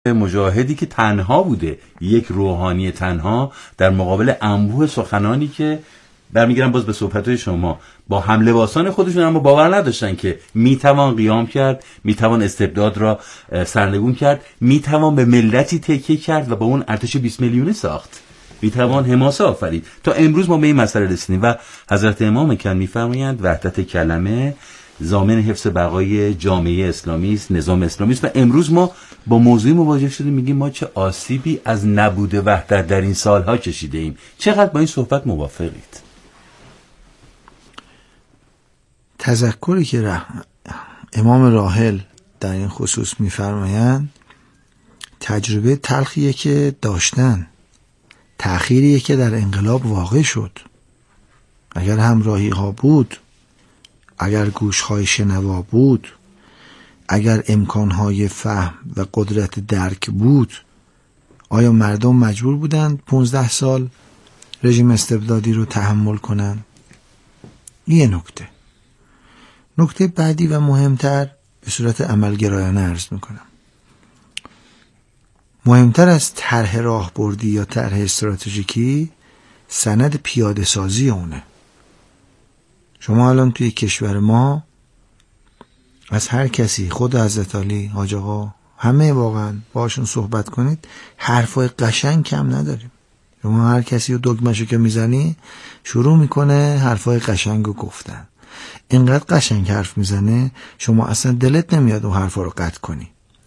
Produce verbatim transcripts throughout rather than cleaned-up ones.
مجاهدی که تنها بوده، یک روحانی تنها در مقابل انبوه سخنانی که برمیگردن باز به صحبت‌های شما، با هم لباسان خودشون اما باور نداشتن که میتوان قیام کرد، میتوان استبداد را سرنگون کرد، میتوان به ملتی تکیه کرد و با اون ارتش بیست میلیونی ساخت، میتوان حماسه آفرید. تا امروز ما به این مسئله رسیدیم و حضرت امام کن میفرمایند وحدت کلمه ضامن حفظ بقای جامعه اسلامی است، نظام اسلامی است. و امروز ما با موضوعی مواجه شدیم، میگیم ما چه آسیبی از نبود وحدت در این سالها کشیده ایم. چقدر با این صحبت موافقید؟ تذکری که رح... امام راحل در این خصوص میفرمایند تجربه تلخیه که داشتن، تأخیریه که در انقلاب واقع شد. اگر همراهی ها بود، اگر گوش‌های شنوا بود، اگر امکانهای فهم و قدرت درک بود، آیا مردم مجبور بودند پونزده سال رژیم استبدادی رو تحمل کنن؟ یه نکته. نکته بعدی و مهمتر به صورت عملگرایانه عرض میکنم. مهمتر از طرح راهبردی یا طرح استراتژیکی سند پیاده سازی اونه. شما الان توی کشور ما از هر کسی، خود حضرت علی، حاج آقا، همه واقعا باشون صحبت کنید، حرفای قشنگ کم نداریم. شما هر کسی رو دگمشو که میزنی شروع میکنه حرفای قشنگ رو گفتن. اینقدر قشنگ حرف میزنه شما اصلا دلت نمیاد اون حرفا رو قطع کنی.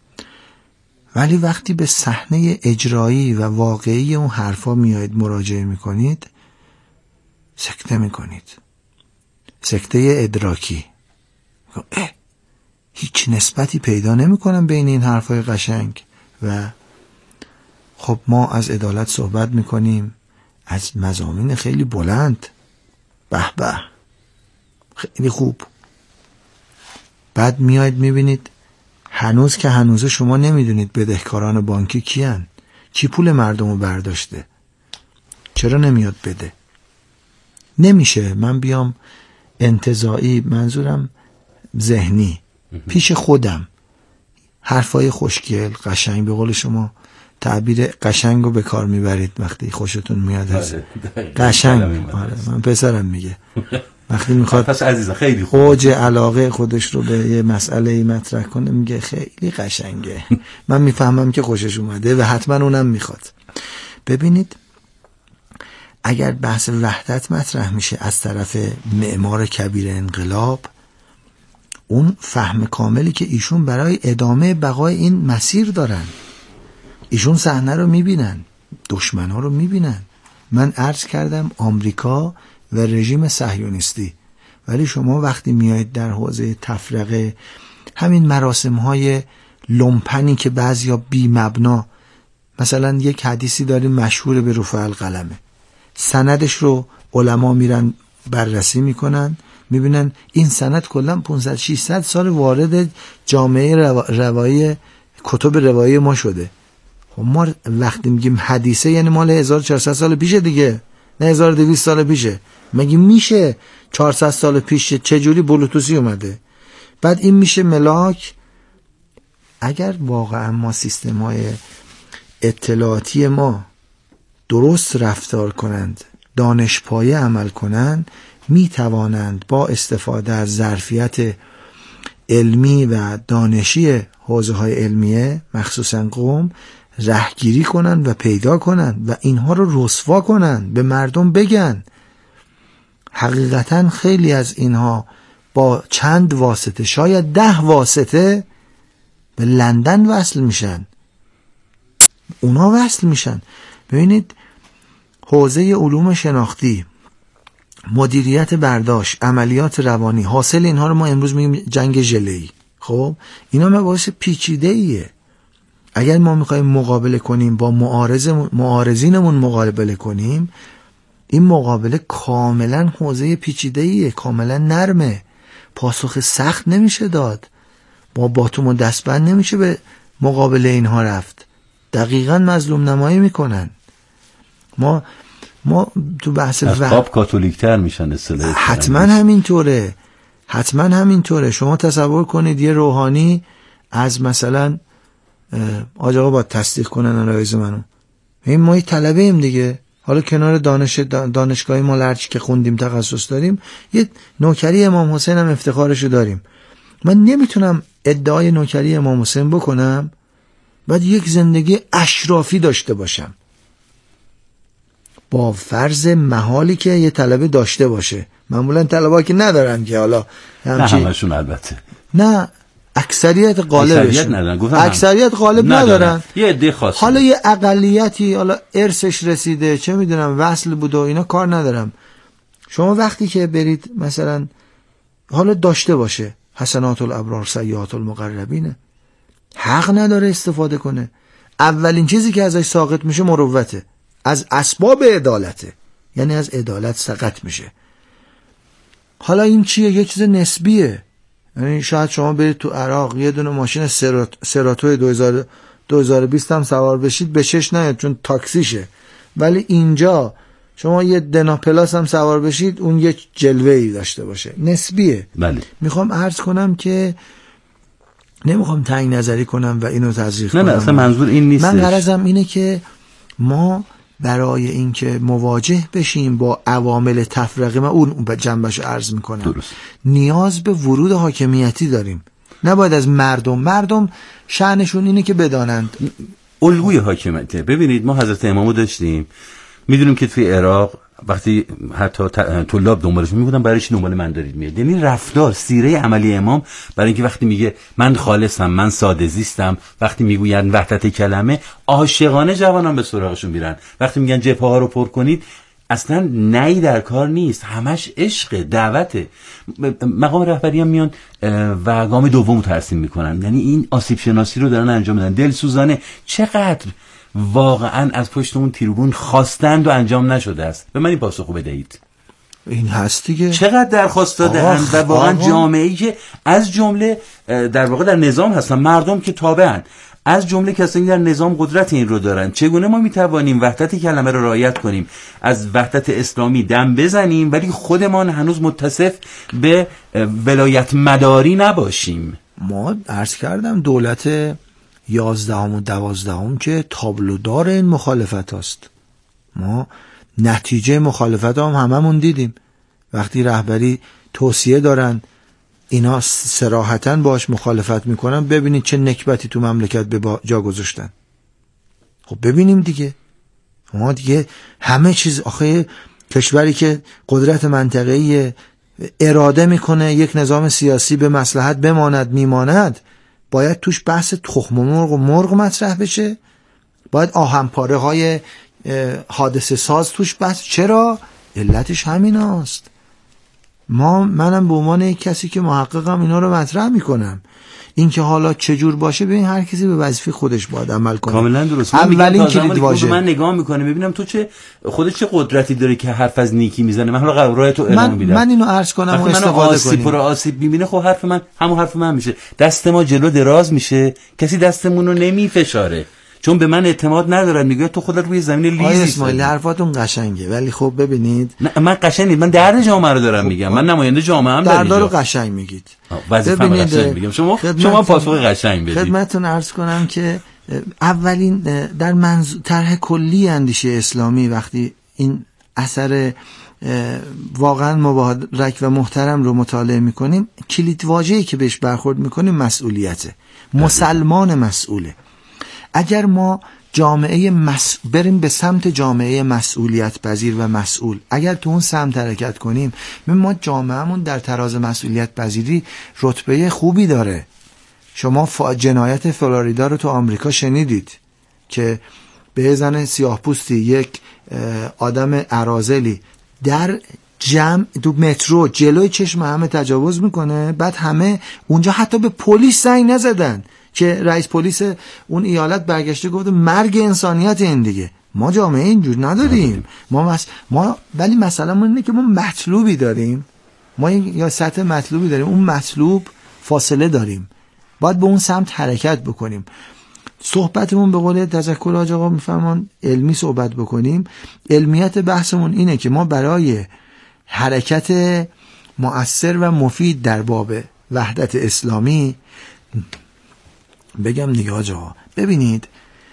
ولی وقتی به صحنه اجرایی و واقعی اون حرفا میایید مراجعه میکنید، سکته میکنید. سکته ادراکی. اه هیچ نسبتی پیدا نمیکنم بین این حرفای قشنگ و خب ما از عدالت صحبت میکنیم، از مضامین خیلی بلند، به به خیلی خوب. بعد میاید میبینید هنوز که هنوز شما نمیدونید بدهکاران بانکی کیان، کی پول مردم رو برداشته، چرا نمیاد بده. نمیشه من بیام انتزاعی، منظورم ذهنی، پیش خودم حرفای خوشگل قشنگ، به قول شما تعبیر قشنگ رو به کار میبرید وقتی خوشتون میاد از قشنگ. آره من پسرم میگه وقتی میخواد پس عزیزا خیلی اوج علاقه خودش رو به یه مسئله مطرح کنه میگه خیلی قشنگه. من میفهمم که خوشش اومده و حتما اونم میخواد. ببینید اگر بحث وحدت مطرح میشه از طرف معمار کبیر انقلاب، اون فهم کاملی که ایشون برای ادامه بقای این مسیر دارن، ایشون صحنه رو میبینن، دشمنا رو میبینن. من عرض کردم آمریکا و رژیم صهیونیستی، ولی شما وقتی میایید در حوزه تفرقه، همین مراسم های لومپنی که بعضیا بی مبنا، مثلا یک حدیثی داریم مشهور به رفع القلمه، سندش رو علما میرن بررسی میکنن، میبینن این سند کلا پانصد ششصد سال وارد جامعه روایی کتب روایی ما شده. خب ما وقتی میگیم حدیثه یعنی مال هزار و چهارصد سال پیشه دیگه، نه هزار و دویست سال پیشه. مگه میشه چهارصد سال پیش چجوری بلوتوسی اومده؟ بعد این میشه ملاک. اگر واقعا ما سیستم های اطلاعاتی ما درست رفتار کنند، دانش پایه عمل کنند، می توانند با استفاده از ظرفیت علمی و دانشی حوزه های علمیه مخصوصا قوم رهگیری کنند و پیدا کنند و اینها رو رسوا کنند، به مردم بگن. حقیقتا خیلی از اینها با چند واسطه، شاید ده واسطه، به لندن وصل میشن، اونا وصل میشن. ببینید حوزه علوم شناختی، مدیریت برداشت، عملیات روانی، حاصل اینها رو ما امروز میگیم جنگ ژله‌ای. خب اینا مباحث پیچیده ایه. اگر ما میخوایم مقابله کنیم با معارض معارضینمون مقابله کنیم، این مقابله کاملا حوزه پیچیده ایه، کاملا نرمه، پاسخ سخت نمیشه داد، با باتوم و دستبند نمیشه به مقابله اینها رفت. دقیقاً مظلوم نمایی میکنن. ما ما تو بحث اخباب کاتولیکتر میشن اصطلاح. حتما همینطوره، حتما همینطوره. شما تصور کنید یه روحانی از مثلا آج آقا باید تصدیق کنن آرایز منو. این ما یه طلبه ایم دیگه، حالا کنار دانش دانشگاهی ما هرچی که خوندیم تخصص داریم، یه نوکری امام حسین هم افتخارشو داریم. من نمیتونم ادعای نوکری امام حسین بکنم بعد یک زندگی اشرافی داشته باشم، با فرض محالی که یه طلبه داشته باشه. معمولا طلبه‌ها که ندارن که حالا همچین، نه همشون البته نه، اکثریت غالبشون اکثریت, اکثریت غالب ندارن, ندارن. یه عده خاصه، حالا یه اقلیتی حالا ارثش رسیده، چه میدونم وصل بوده و اینا، کار ندارم. شما وقتی که برید مثلا حالا داشته باشه حسنات الابرار سیئات المقربینه، حق نداره استفاده کنه. اولین چیزی که ازش ساقط میشه مروته، از اسباب عدالته، یعنی از عدالت سقط میشه. حالا این چیه؟ یه چیز نسبیه. یعنی شاید شما برید تو عراق یه دونه ماشین سرات سراتو دو هزار و بیست هم سوار بشید به چش نیاد چون تاکسیشه، ولی اینجا شما یه دنا پلاس هم سوار بشید اون یه جلوه‌ای داشته باشه. نسبیه. بله. میخوام عرض کنم که نمیخوام تنگ نظری کنم و اینو تزریق کنم. نه نه اصلا منظور این نیستش. من غرضم اینه که ما برای اینکه مواجه بشیم با عوامل تفرقه، من اون جنبشو عرض میکنم، درست. نیاز به ورود حاکمیتی داریم. نباید از مردم مردم شأنشون اینه که بدانند الگوی حاکمیته. ببینید ما حضرت امامو داشتیم، میدونیم که توی عراق وقتی حتی طلاب دنبالشون میبودن برای چی دنبال من دارید میاد، یعنی رفتار سیره عملی امام برای اینکه وقتی میگه من خالصم، من ساده زیستم، وقتی میگوین وحدت کلمه، عاشقانه جوانان به سراغشون میرن. وقتی میگن جبهه ها رو پر کنید، اصلا نی در کار نیست، همش عشق، دعوته. مقام رهبری هم میان و گام دوم ترسیم میکنن، یعنی این آسیب شناسی رو دارن انجام میدن. دلسوزانه چقدر واقعا از پشت اون تیروبون خواستند و انجام نشده است. به من این پاسخو بدهید. این هست دیگه. چقدر درخواست داده اند و واقعا جامعه‌ای که از جمله در واقع در نظام هستن، مردم که تابعن، از جمله کسانی در نظام قدرت این رو دارن. چگونه ما میتوانیم وحدت کلمه رو رعایت کنیم، از وحدت اسلامی دم بزنیم ولی خودمان هنوز متصف به ولایت مداری نباشیم؟ ما عرض کردم دولت یازدهم و دوازدهم که تابلودار این مخالفت هست. ما نتیجه مخالفت هم هممون دیدیم. وقتی رهبری توصیه دارن اینا صراحتاً باش مخالفت میکنن، ببینید چه نکبتی تو مملکت به جا گذاشتن. خب ببینیم دیگه، ما دیگه همه چیز، آخه کشوری که قدرت منطقه‌ای اراده میکنه یک نظام سیاسی به مصلحت بماند میماند، باید توش بحث تخم مرغ و مرغ مطرح بشه، باید آهنپاره های حادثه ساز توش بحث. چرا؟ علتش همین هست. ما منم به عنوان یک کسی که محققم اینا رو مطرح میکنم. این که حالا چجور باشه، ببین هر کسی به وظیفه خودش باید عمل کنه. کاملا درست. اولین کلید واژه من نگاه میکنم ببینم تو چه خودت چه قدرتی داری که حرف از نیکی میزنه. من حالا راه تو اعلام میدم. من اینو عرض کنم و استفاده کنیم. پر آسیب میبینه، خب حرف من همون حرف من میشه. دست ما جلو دراز میشه، کسی دستمون رو نمیفشاره، چون به من اعتماد ندارن. میگه تو خودت روی زمین لیزی. آقای اسماعیلی حرفاتون قشنگه، ولی خب ببینید نه من قشنگ نیست، من درد جامعه رو دارم میگم. من نماینده جامعه ام. درد رو قشنگ میگید، وظیفه‌ام قشنگ میگم. شما شما پاسخ قشنگ بدید. خدمتتون عرض کنم که اولین در منظور طرح کلی اندیشه اسلامی وقتی این اثر واقعا مبارک و محترم رو مطالعه میکنیم، کلید واژه‌ای که بهش برخورد میکنیم مسئولیته. مسلمان مسئوله. اگر ما جامعه مس... بریم به سمت جامعه مسئولیت پذیر و مسئول، اگر تو اون سمت حرکت کنیم، ما جامعهمون در تراز مسئولیت پذیری رتبه خوبی داره. شما ف... جنایت فلوریدا رو تو آمریکا شنیدید که به زن سیاه پوستی، یک آدم اراذلی در جمع تو مترو جلوی چشم همه تجاوز میکنه، بعد همه اونجا حتی به پلیس زنگ نزدن که رئیس پلیس اون ایالت برگشته گفته مرگ انسانیت این دیگه. ما جامعه اینجور نداریم. ما مس... ما ولی مثلا اینه که ما مطلوبی داریم، ما یا سطح مطلوبی داریم، اون مطلوب فاصله داریم، باید به اون سمت حرکت بکنیم. صحبتمون به قول تذکر حاج آقا میفرمان علمی صحبت بکنیم. علمیت بحثمون اینه که ما برای حرکت مؤثر و مفید در باب وحدت اسلامی، بگم دیگه حاج آقا، ببینید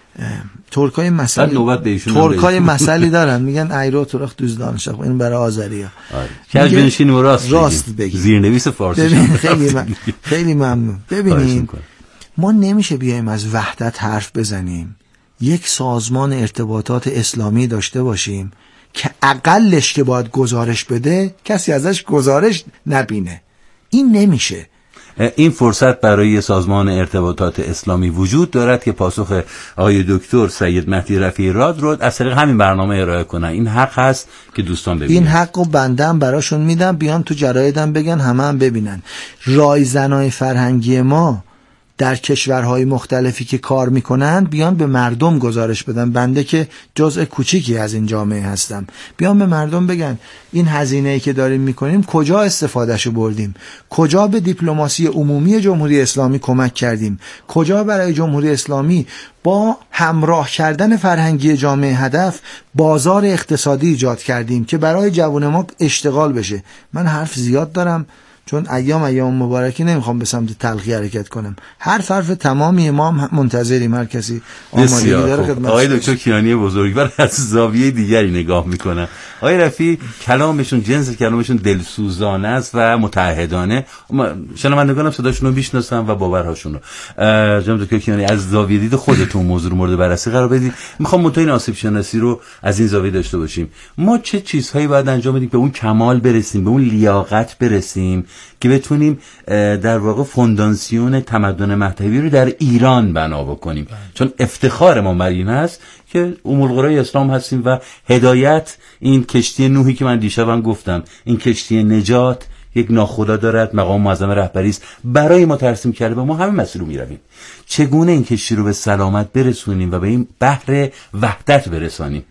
ترکای مسئله ترکای مسئله دارن، میگن ایرو ترک دوز دانشق، این برای آذری‌ها. کج بنشین و راست راست بگید. زیرنویس فارسی خیلی من... خیلی ممنون. ببینید ما نمیشه بیایم از وحدت حرف بزنیم، یک سازمان ارتباطات اسلامی داشته باشیم که اقلش که باید گزارش بده کسی ازش گزارش نبینه. این نمیشه. این فرصت برای سازمان ارتباطات اسلامی وجود دارد که پاسخ آقای دکتر سید مهدی رفیعی راد رو از طریق همین برنامه ارائه کنن. این حق هست که دوستان ببینن. این حق رو بندم براشون میدم، بیان تو جرایدم بگن، همه هم ببینن. رایزنای فرهنگی ما در کشورهای مختلفی که کار میکنن بیان به مردم گزارش بدن. بنده که جزء کوچیکی از این جامعه هستم، بیان به مردم بگن این هزینه‌ای که داریم میکنیم کجا استفادهشو بردیم، کجا به دیپلماسی عمومی جمهوری اسلامی کمک کردیم، کجا برای جمهوری اسلامی با همراه کردن فرهنگی جامعه هدف بازار اقتصادی ایجاد کردیم که برای جوان ما اشتغال بشه. من حرف زیاد دارم چون ایام ایام مبارکی نمیخوام به سمت تلخی حرکت کنم. هر حرف تمامی ما منتظریم، هر کسی آمادگی داره خدمت. آقای دکتر کیانی بزرگوار از زاویه دیگری نگاه میکنن. آقای رفیعی کلامشون، جنس کلامشون دلسوزانه است و متعهدانه. شنوندگانم صداشون رو میشناسن و باورهاشون رو. جناب دکتر کیانی از زاویه دید خودتون موضوع رو مورد بررسی قرار بدید. میخوام متین آسیب شناسی رو از این زاویه داشته باشیم. ما چه چیزهایی باید انجام بدیم به اون کمال برسیم، به اون لیاقت برسیم که بتونیم در واقع فونداسیون تمدن مذهبی رو در ایران بنا بکنیم؟ چون افتخار ما بر این هست که ام القرى اسلام هستیم و هدایت، این کشتی نوحی که من دیشبم گفتم، این کشتی نجات یک ناخدا دارد، مقام معظم رهبری است، برای ما ترسیم کرده و ما همین مسیر رو میرویم. چگونه این کشتی رو به سلامت برسونیم و به این بحر وحدت برسانیم؟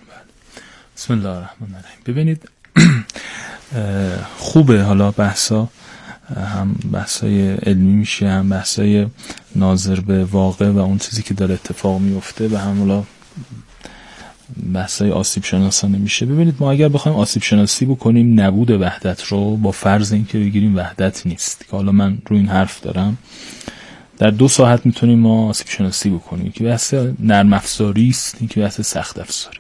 بسم الله الرحمن الرحیم. ببینید خوبه حالا بحثا هم بحثای علمی میشه، هم بحثای ناظر به واقع و اون چیزی که داره اتفاق میفته، و هم حالا بحثای آسیب شناسانه میشه. ببینید ما اگر بخوایم آسیب شناسی بکنیم نبود وحدت رو، با فرض اینکه بگیریم وحدت نیست، که حالا من روی این حرف دارم، در دو ساعت میتونیم ما آسیب شناسی بکنیم. که بحث نرم افزاری است، این که بحث سخت افزاری.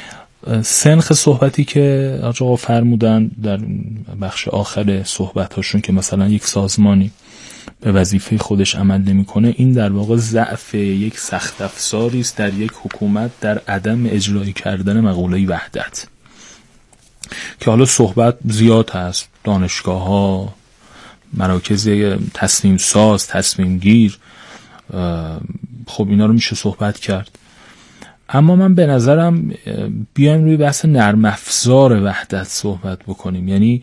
سنخ صحبتی که آقا فرمودن در بخش آخر صحبتاشون که مثلا یک سازمانی به وظیفه خودش عمل نمیکنه، این در واقع ضعف یک سخت افزاری است در یک حکومت در عدم اجرایی کردن مقوله وحدت، که حالا صحبت زیاد هست، دانشگاه ها، مراکز تصمیم ساز، تصمیم گیر، خب اینا رو میشه صحبت کرد. اما من به نظرم بیایم روی بحث نرم افزار وحدت صحبت بکنیم. یعنی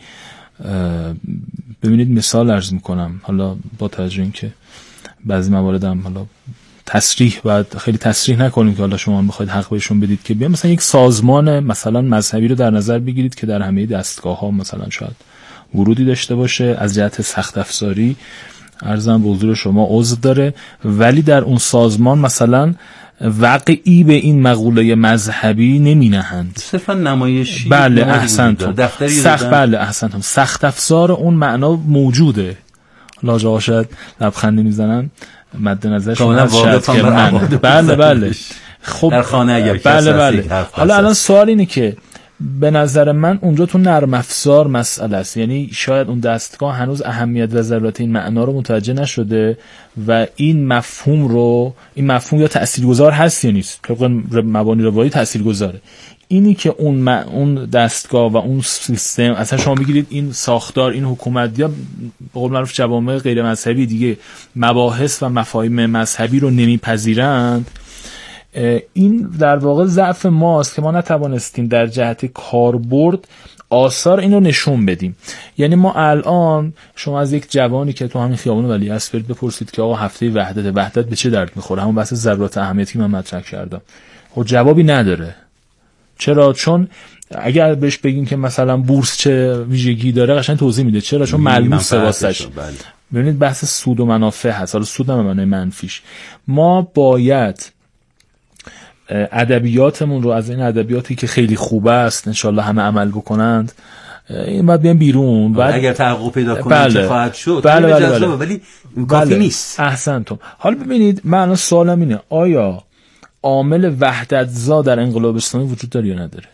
ببینید مثال عرض میکنم، حالا با توجه اینکه بعضی مواردم حالا تصریح باید خیلی تصریح نکنیم که حالا شما میخواید حق بهشون بدید، که بیایم مثلا یک سازمان مثلا مذهبی رو در نظر بگیرید که در همه دستگاه ها مثلا شاید ورودی داشته باشه، از جهت سخت افزاری عرضم به حضور شما عضو داره، ولی در اون سازمان مثلا واقعی به این مقوله مذهبی نمی نهند، صرفا نمایشی. بله احسنتم. سخت بله احسنتم. سخت افزار اون معنا موجوده. لاجا شاید لبخندی میزنن مد نظرشون هست که من بله بله خب در خانه اگر بله بله. حالا الان سوال اینه که به نظر من اونجا تو نرم افزار مسئله است، یعنی شاید اون دستگاه هنوز اهمیت و ضرورت این معنا رو متوجه نشده و این مفهوم رو، این مفهوم یا تاثیرگذار هست یا نیست، طبق مبانی روایی تاثیرگذاره. اینی که اون م... اون دستگاه و اون سیستم، اصلا شما بگیرید این ساختار، این حکومت یا به قول معروف جوامع غیر مذهبی دیگه مباحث و مفاهیم مذهبی رو نمیپذیرند، این در واقع ضعف ماست که ما نتوانستیم در جهت کاربرد آثار اینو نشون بدیم. یعنی ما الان شما از یک جوانی که تو همین خیابان ولیعصر برید بپرسید که آقا هفته وحدت وحدت به چه درد میخوره، همون بحث ضرورت اهمیتی که من مطرح کردم، خب جوابی نداره. چرا؟ چون اگر بهش بگین که مثلا بورس چه ویژگی داره قشنگ توضیح میده. چرا؟ چون ملموس واسش. ببینید بحث سود و منافع هست. حالا سود نه به معنای منفیش. ما باید ادبیاتمون رو از این ادبیاتی که خیلی خوب است انشالله همه عمل بکنند این باید بیان بیرون. بعد اگر تحقق پیدا کنه بله. چه خواهد شد؟ بله بله بله. ولی کافی بله. نیست. احسنتم. حالا ببینید من الان سوالم اینه آیا عامل وحدت‌زا در انقلاب اسلامی وجود داره یا نداره؟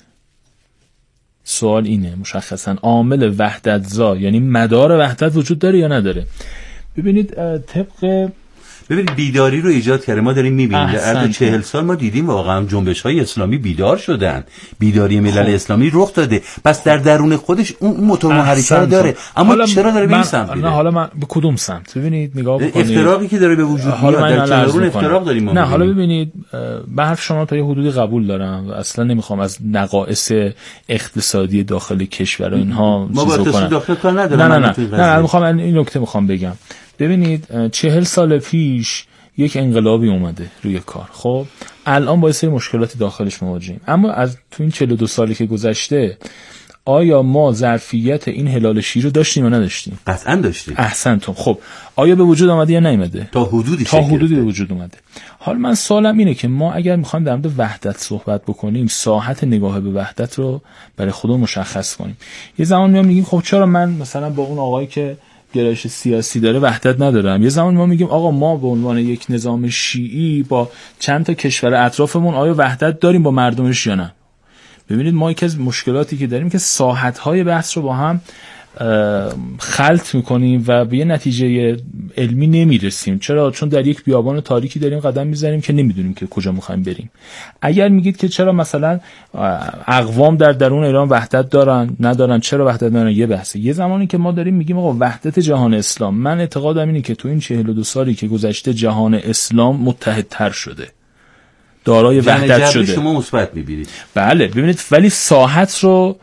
سوال اینه مشخصا عامل وحدت‌زا یعنی مدار وحدت وجود داره یا نداره؟ ببینید طبق ببینید بیداری رو ایجاد کرده. ما داریم میبینیم در عرض چهل سال ما دیدیم واقعا جنبش‌های اسلامی بیدار شدن، بیداری ملل خب. اسلامی رخ داده، پس در درون خودش اون متمحرکه رو داره. اما چرا داره به این سمت میره؟ نه حالا من به کدوم سمت؟ ببینید نگاه بکنید افتراقی که داره به وجود میاد در چهرون افتراق داریم ما. نه حالا ببینید به حرف شما تا یه حدودی قبول دارم و اصلا نمیخوام از نقائص اقتصادی داخل کشور و اینها ما با اقتصاد داخل کار ندارم. نه نه نه, نه, نه میخوام این نکته میخوام بگم. ببینید چهل سال پیش یک انقلابی اومده روی کار، خب الان با یه سری مشکلاتی داخلش مواجهیم، اما از تو این چهل و دو سالی که گذشته آیا ما ظرفیت این هلال شیر رو داشتیم یا نداشتیم؟ قطعا داشتیم. احسنتم. خب آیا به وجود آمده یا نیامده؟ تا حدودی تا حدودی به وجود اومده. حالا من سوالم اینه که ما اگر میخوایم در مورد وحدت صحبت بکنیم ساحت نگاه به وحدت رو برای خودمون مشخص کنیم. یه زمان میام میگیم خب چرا من مثلا با اون آقایی که گرایش سیاسی داره وحدت ندارم؟ یه زمان ما میگیم آقا ما به عنوان یک نظام شیعی با چند تا کشور اطرافمون آیا وحدت داریم با مردمش یا نه؟ ببینید ما یکی از مشکلاتی که داریم که ساحت‌های بحث رو با هم خلط میکنیم و به یه نتیجه علمی نمیرسیم. چرا؟ چون در یک بیابان تاریکی داریم قدم میزنیم که نمیدونیم که کجا میخوایم بریم. اگر میگید که چرا مثلا اقوام در درون ایران وحدت دارن ندارن، چرا وحدت ندارن، یه بحثه. یه زمانی که ما داریم میگیم آقا وحدت جهان اسلام، من اعتقادم اینه که تو این چهل و دو سالی که گذشته جهان اسلام متحدتر شده، دارای وحدت شده. شما مثبت می‌بینید. بله ببینید، ولی ساحت رو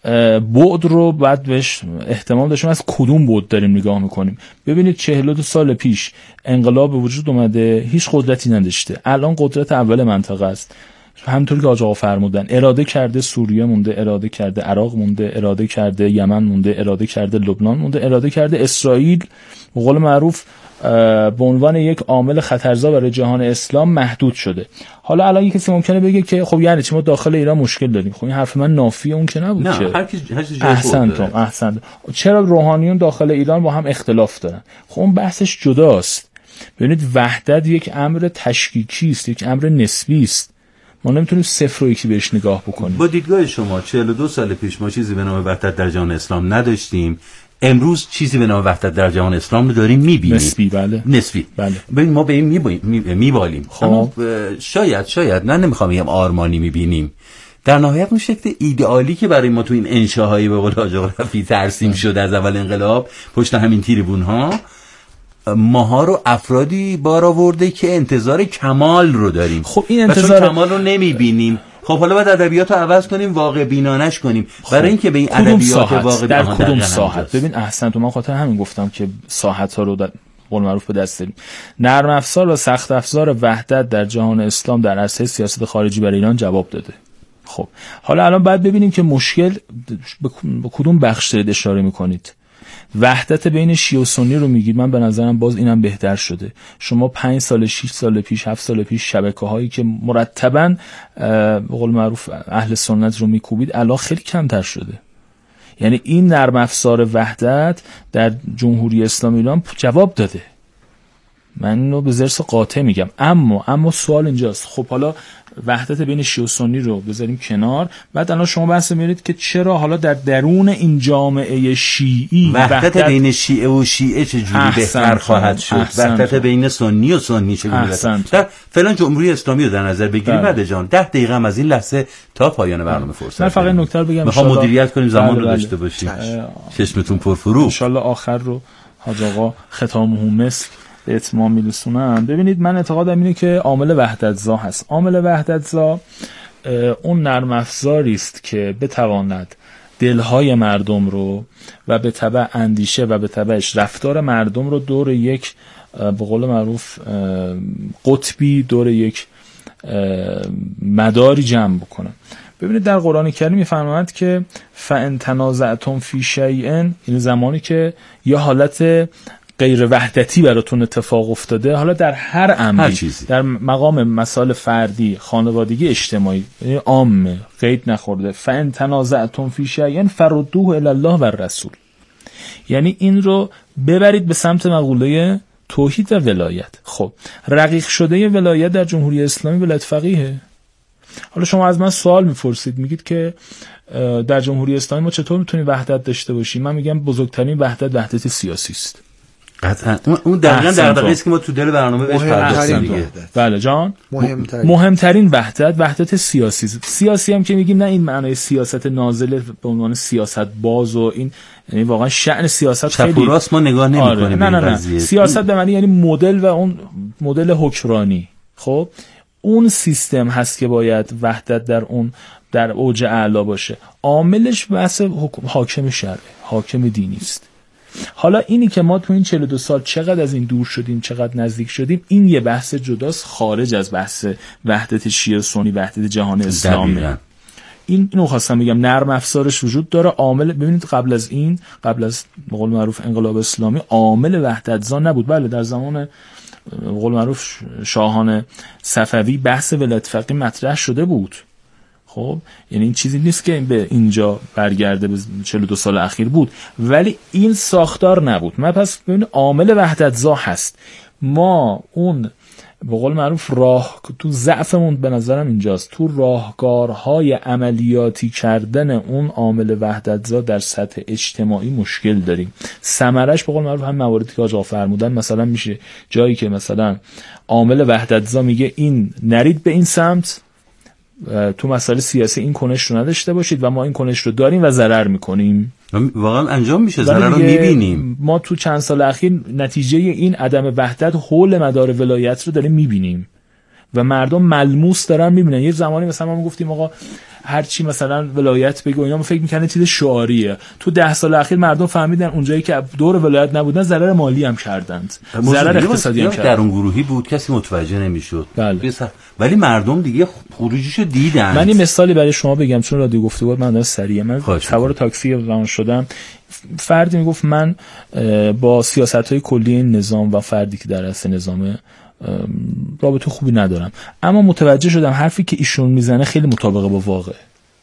بعد رو بعد بهش احتمال داشتیم از کدوم بعد داریم نگاه میکنیم. ببینید چهل و دو سال پیش انقلاب به وجود اومده، هیچ قدرتی نداشته، الان قدرت اول منطقه است. همونطور که آقا فرمودن اراده کرده سوریه مونده، اراده کرده عراق مونده، اراده کرده یمن مونده، اراده کرده لبنان مونده، اراده کرده اسرائیل به قول معروف به عنوان یک عامل خطرزا برای جهان اسلام محدود شده. حالا الان کسی ممکنه بگه که خب یعنی چی ما داخل ایران مشکل داریم؟ خب این حرف من نافی اون که نبود. نه، که هر کی هر چیزی احسنتم احسنتم. چرا روحانیون داخل ایران با هم اختلاف دارن؟ خب اون بحثش جداست. ببینید وحدت یک امر تشکیکی است، یک امر نسبی است. ما نمیتونیم صفر و یکی بهش نگاه بکنیم. با دیدگاه شما چهل و دو سال پیش ما چیزی به نام وحدت در جهان اسلام نداشتیم، امروز چیزی به نام وحدت در جهان اسلام رو داریم میبینیم. نسبی بله. نسبی. بله. ببین ما به این میبالیم. خب. اما شاید شاید نه نمیخوام بگم آرمانی میبینیم. در نهایت اون شکل ایدئالی که برای ما تو این انشاهای به قول آقا رفیع ترسیم شده از اول انقلاب پشت همین تریبون ها، ماها رو افرادی بار آورده که انتظار کمال رو داریم. خب این انتظار کمال رو نمیبینیم. خب حالا باید ادبیات رو عوض کنیم، واقع بینانش کنیم. خب. برای اینکه به این ادبیات واقع در کدوم ساحت؟ ببین احسن تو من خاطر همین گفتم که ساحت ها رو در قول معروف به دست داریم. نرم افزار و سخت افزار وحدت در جهان اسلام در عرصه سیاست خارجی برای ایران جواب داده. خب حالا الان باید ببینیم که مشکل به کدوم بخش دارید اشاره میکنید. وحدت بین شیعه و سنی رو میگید، من به نظرم باز اینم بهتر شده. شما پنج سال شش سال پیش هفت سال پیش شبکه هایی که مرتباً به قول معروف اهل سنت رو میکوبید الان خیلی کمتر شده. یعنی این نرم افزار وحدت در جمهوری اسلامی ایران جواب داده. من اینو به ضرس قاطع میگم. اما اما سوال اینجاست، خب حالا وحدت بین شیعه و سنی رو بذاریم کنار، بعد الان شما بحث میارید که چرا حالا در درون این جامعه شیعی وحدت, وحدت بین شیعه و شیعه چجوری بهتر خواهد شد، وحدت بین سنی و سنی چگونه بهتر. در فعلا جمهوری اسلامی رو در نظر بگیریم بعد جان ده دقیقه هم از این لحظه تا پایان برنامه فرصت. من فقط نکته رو بگم، میخوام مدیریت کنیم زمان رو داشته باشیم. چشمتون پرفروغ. ان شاء الله آخر رو حاج آقا ختامه مسک به اتمام میرسونم. ببینید من اعتقادم اینه که عامل وحدت‌زا هست. عامل وحدت‌زا اون نرم افزاری است که بتواند دلهای مردم رو و به تبع اندیشه و به تبعش رفتار مردم رو دور یک به قول معروف قطبی، دور یک مداری جمع بکنه. ببینید در قرآن کریم می‌فرماید که فَإِن تَنَازَعْتُمْ فِي شَيْءٍ، این زمانی که یا حالت غیر وحدتی براتون اتفاق افتاده، حالا در هر امری، در مقام مسائل فردی، خانوادگی، اجتماعی، یعنی عامه، قید نخورده، فان تنازعتم فی شیء فردوه الی الله و الرسول، یعنی این رو ببرید به سمت مقوله توحید و ولایت. خب رقیق شده ولایت در جمهوری اسلامی ولایت فقیه. حالا شما از من سوال میپرسید، میگید که در جمهوری اسلامی ما چطور میتونیم وحدت داشته باشیم؟ من میگم بزرگترین وحدت وحدت سیاسی است. قطعا اون دقیقاً دغدغه‌ای است که ما تو دل برنامه بهش پرداختیم دیگه. بله جان، مهمترین مهمترین وحدت وحدت سیاسی. سیاسی هم که میگیم نه این معنای سیاست نازل به عنوان سیاست باز و این، یعنی واقعا شأن سیاست خیلی چپ و راست ما نگاه نمی‌کنیم. آره. نه نه نه سیاست به معنی یعنی مدل و اون مدل حکمرانی. خب اون سیستم هست که باید وحدت در اون در اوج اعلا باشه. عاملش بحث حکم حاکم شرعه، حاکم دینی است. حالا اینی که ما تو این چهل و دو سال چقدر از این دور شدیم، چقدر نزدیک شدیم، این یه بحث جداست، خارج از بحث وحدت شیعه سنی، وحدت جهان اسلامی. این اینو خواستم بگم، نرم افزارش وجود داره. عامل ببینید قبل از این، قبل از به قول معروف انقلاب اسلامی، عامل وحدت زا نبود. بله در زمان به قول معروف شاهان صفوی بحث ولایت فقیه مطرح شده بود. خب یعنی این چیزی نیست که به اینجا برگرده، به چهل و دو سال اخیر بود، ولی این ساختار نبود. من پس ببین عامل وحدت زا هست. ما اون به قول معروف راه تو ضعفمون به نظرم اینجاست، تو راهکارهای عملیاتی کردن اون عامل وحدت زا در سطح اجتماعی مشکل داریم. ثمرش به قول معروف هم مواردی که آقا فرمودن، مثلا میشه جایی که مثلا عامل وحدت زا میگه این نرید به این سمت، تو مسائل سیاسی این کنش رو نداشته باشید و ما این کنش رو داریم و ضرر میکنیم. واقعا انجام میشه، ضرر رو میبینیم. ما تو چند سال اخیر نتیجه این عدم وحدت حول مدار ولایت رو داریم میبینیم و مردم ملموس دارن میبینن. یه زمانی مثلا ما میگفتیم آقا هر چی مثلا ولایت بگو، اینا فکر میکنن چیز شعاریه. تو ده سال اخیر مردم فهمیدن اونجایی که دور ولایت نبودن ضرر مالی هم کردند، ضرر اقتصادی هم کردند. در اون گروهی بود کسی متوجه نمیشد. بله. ولی مردم دیگه خروجیشو دیدن. من این مثالی برای شما بگم چون رادیو گفته بود، من سریع من سوار تاکسی روان شدم، فردی میگفت من با سیاست‌های کلی این نظام و فردی که در اصل نظامه رابطه خوبی ندارم، اما متوجه شدم حرفی که ایشون میزنه خیلی مطابقه با واقع.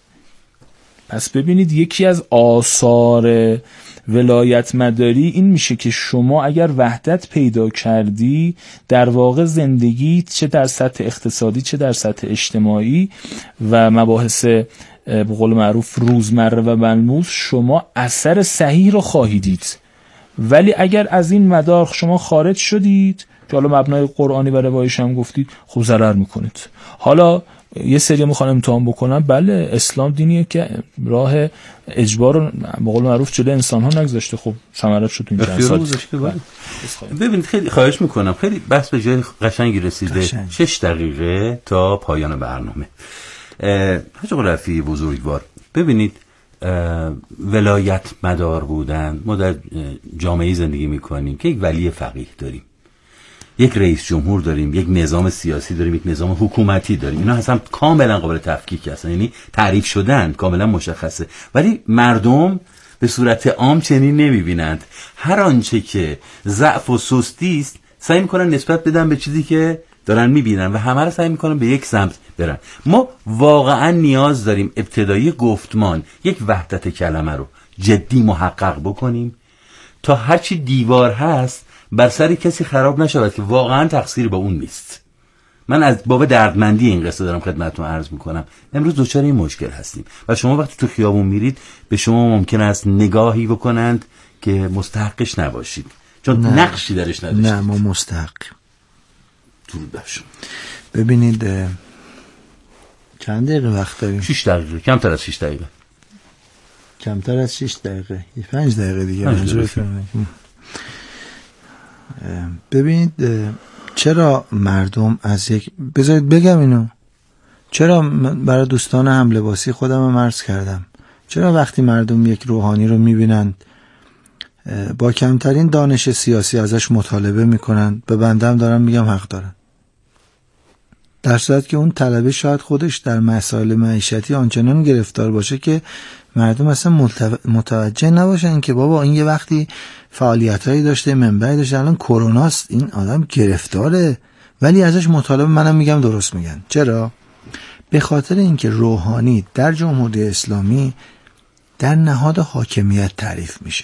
پس ببینید یکی از آثار ولایت مداری این میشه که شما اگر وحدت پیدا کردی در واقع زندگی، چه در سطح اقتصادی چه در سطح اجتماعی و مباحث به قول معروف روزمره و ملموس، شما اثر صحیح رو خواهید دید. ولی اگر از این مدار شما خارج شدید که حالا مبنای قرآنی و روایش هم گفتید، خب ضرر میکنید. حالا یه سری میخوان امتحان بکنن، بله اسلام دینیه که راه اجبار رو به قول معروف جلوی انسان ها نگذاشته. خب ثمرات شد این چند سال. ببینید خیلی خواهش میکنم، خیلی بحث به جای قشنگی رسیده. قشنگ. شش دقیقه تا پایان برنامه. حاج آقا رفیعی بزرگوار، ببینید ولایت مدار بودن، ما در جامعه زندگی میکنیم که یک ولی فقیه داریم، یک رئیس جمهور داریم، یک نظام سیاسی داریم، یک نظام حکومتی داریم. اینا اصلا کاملا قابل تفکیک هستن، یعنی تعریف شدن، کاملا مشخصه. ولی مردم به صورت عام چنین نمیبینند. هر آنچه که ضعف و سستی است سعی میکنن نسبت بدن به چیزی که دارن میبینن و همه رو سعی میکنن به یک سمت برن. ما واقعا نیاز داریم ابتدایی گفتمان یک وحدت کلمه رو جدی محقق بکنیم تا هرچی دیوار هست بر سر کسی خراب نشود که واقعا تقصیر با اون نیست. من از باب دردمندی این قصه دارم خدمتتون عرض میکنم. امروز دچار این مشکل هستیم و شما وقتی تو خیابون میرید به شما ممکن است نگاهی بکنند که مستحقش نباشید، چون نه. نقشی درش نداشتید. نه ما مستحق. درود بر شما. ببینید چند دقیقه وقت داریم؟ شش دقیقه، کمتر از شش دقیقه. کمتر از شش دقیقه. پنج دقیقه دیگه. ببینید چرا مردم از یک، بذارید بگم اینو، چرا برای دوستان هم لباسی خودم هم عرض کردم، چرا وقتی مردم یک روحانی رو میبینند با کمترین دانش سیاسی ازش مطالبه میکنن، به بنده هم دارم میگم حق دارن. در صورت که اون طلبه شاید خودش در مسائل معیشتی آنچنان گرفتار باشه که مردم اصلا متوجه نباشن که بابا این یه وقتی فعالیتایی داشته، منبعی داشته، الان کروناست، این آدم گرفتاره، ولی ازش مطالبه. منم میگم درست میگن. چرا؟ به خاطر اینکه روحانی در جمهوری اسلامی در نهاد حاکمیت تعریف میشه.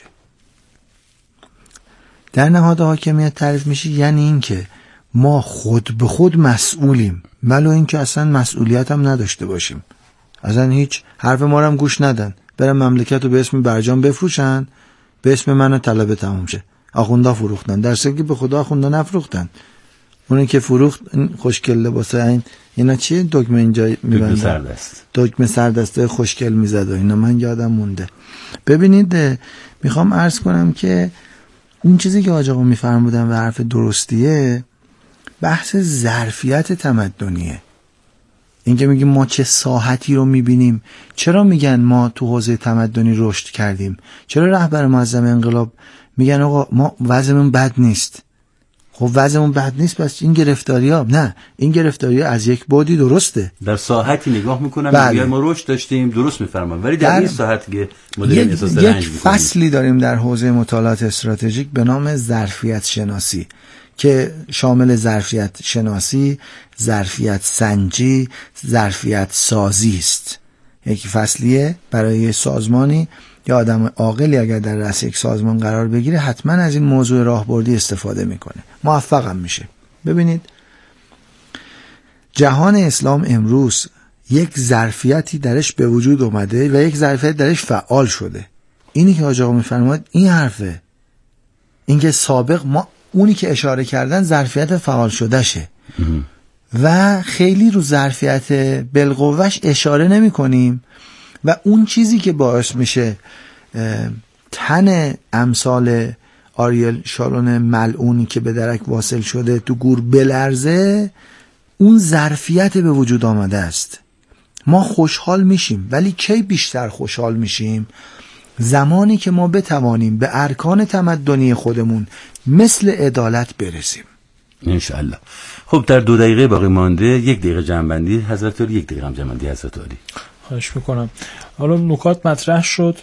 در نهاد حاکمیت تعریف میشه یعنی اینکه ما خود به خود مسئولیم، ولو اینکه اصلا مسئولیت هم نداشته باشیم. اصلا هیچ حرف ما رو هم گوش ندن، برن مملکت رو به اسم برجام بفروشن، به اسم من طلبه تموم شه. آخوندا فروختن، در صورتی که به خدا آخوندا نفروختن. اونی که فروخت خوشگل لباسه این اینا چیه دگمه اینجا میبندن، دگمه سردست، دگمه سردسته خوشگل میزد و اینا، من یادم مونده. ببینید میخوام عرض کنم که اون چیزی که حاج آقا میفرمودن و حرف درستیه، بحث ظرفیت تمدنیه. این که میگیم ما چه ساحتی رو میبینیم. چرا میگن ما تو حوزه تمدنی رشد کردیم؟ چرا رهبر معظم انقلاب میگن آقا ما وضعمون بد نیست؟ خب وضعمون بد نیست، پس این گرفتاری ها نه، این گرفتاری ها از یک بعدی درسته. در ساحتی نگاه میکنم بله. میگن ما رشد داشتیم، درست میفرمام، ولی در, در این ساحتی که مدل احساس رنج یک فصلی داریم در حوزه مطالعات استراتژیک به نام ظرفیت شناسی که شامل ظرفیت شناسی، ظرفیت سنجی، ظرفیت سازی است. یک فصلیه برای سازمانی یا آدم عاقلی اگر در رأس یک سازمان قرار بگیره حتما از این موضوع راهبردی استفاده میکنه، موفق هم میشه. ببینید جهان اسلام امروز یک ظرفیتی درش به وجود اومده و یک ظرفیت درش فعال شده. اینی که حاج آقا میفرماید این حرفه، اینکه سابق ما اونی که اشاره کردن ظرفیت فعال شده شه و خیلی رو ظرفیت بالقوهش اشاره نمی کنیم و اون چیزی که باعث میشه تن امثال آریل شارون ملعونی که به درک واصل شده تو گور بلرزه، اون ظرفیت به وجود آمده است. ما خوشحال میشیم، ولی کی بیشتر خوشحال میشیم؟ زمانی که ما بتوانیم به ارکان تمدنی خودمون مثل عدالت برسیم انشالله. خب در دو دقیقه باقی مانده، یک دقیقه جنبندی حضرت علی، یک دقیقه هم جنبندی حضرت علی. خواهش میکنم. حالا نکات مطرح شد،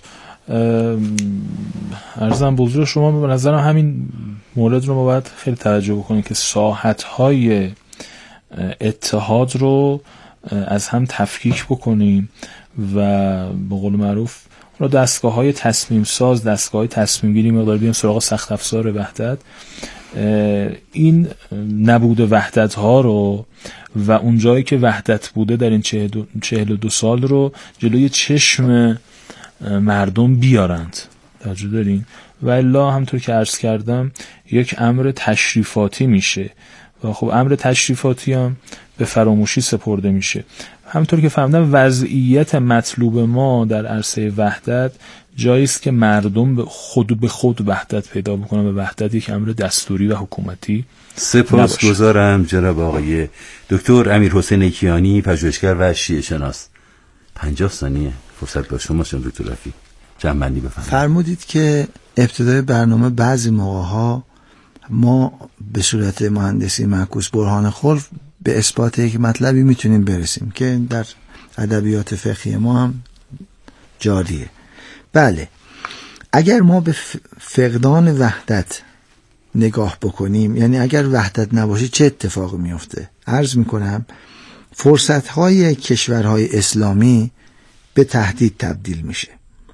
عرضم به حضور شما، به نظرم همین مورد رو ما باید خیلی توجه بکنیم که ساحت‌های اتحاد رو از هم تفکیک بکنیم و به قول معروف رو دستگاه های تصمیم ساز، دستگاه های تصمیم گیری مقدار بیام سراغ سخت افزار وحدت، این نبود وحدت ها رو و اون جایی که وحدت بوده در این چهل و دو سال رو جلوی چشم مردم بیارند. توجه دارین؟ و الا همطور که عرض کردم یک امر تشریفاتی میشه و خب امر تشریفاتی هم به فراموشی سپرده میشه. همطور که فهمیدم وضعیت مطلوب ما در عرصه وحدت جایی است که مردم به خود به خود وحدت پیدا بکنن و وحدت یک امر دستوری و حکومتی. سپاسگزارم جناب آقای دکتر امیرحسین کیانی، پژوهشگر و شیعه شناس. پنجاه ثانیه فرصت با شما شما دکتر رفیع، جمع‌بندی بفرمایید. فرمودید که ابتدای برنامه بعضی موقع‌ها ما به صورت مهندسی معکوس برهان خلف به اثبات یک مطلبی میتونیم برسیم که در ادبیات فقهی ما هم جاریه. بله، اگر ما به فقدان وحدت نگاه بکنیم، یعنی اگر وحدت نباشه چه اتفاقی میفته؟ عرض میکنم فرصت‌های کشورهای اسلامی به تهدید تبدیل میشه.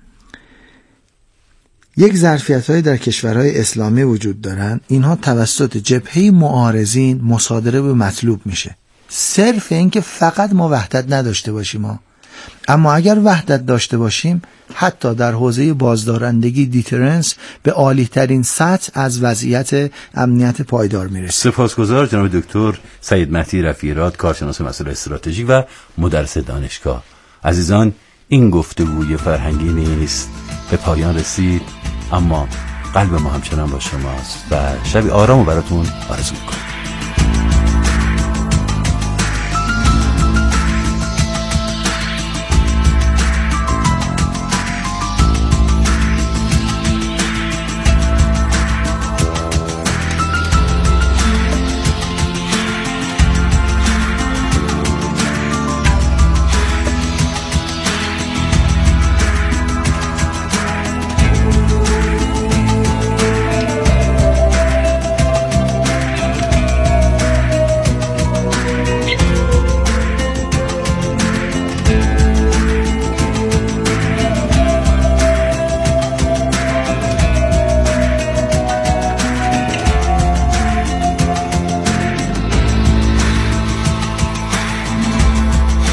یک ظرفیت‌های در کشورهای اسلامی وجود دارن، اینها توسط جبهه معارضین مصادره به مطلوب میشه، صرف این که فقط ما وحدت نداشته باشیم ما. اما اگر وحدت داشته باشیم، حتی در حوزه بازدارندگی دیترنس به عالی ترین سطح از وضعیت امنیت پایدار میرسیم. سپاسگزار جناب دکتر سید مهدی رفیع‌راد، کارشناس مسائل استراتژیک و مدرس دانشگاه. عزیزان، این گفتگوی فرهنگی نیست به پایان رسید، اما قلب ما همچنان با شماست و شبی آرامو براتون آرزو می‌کنم.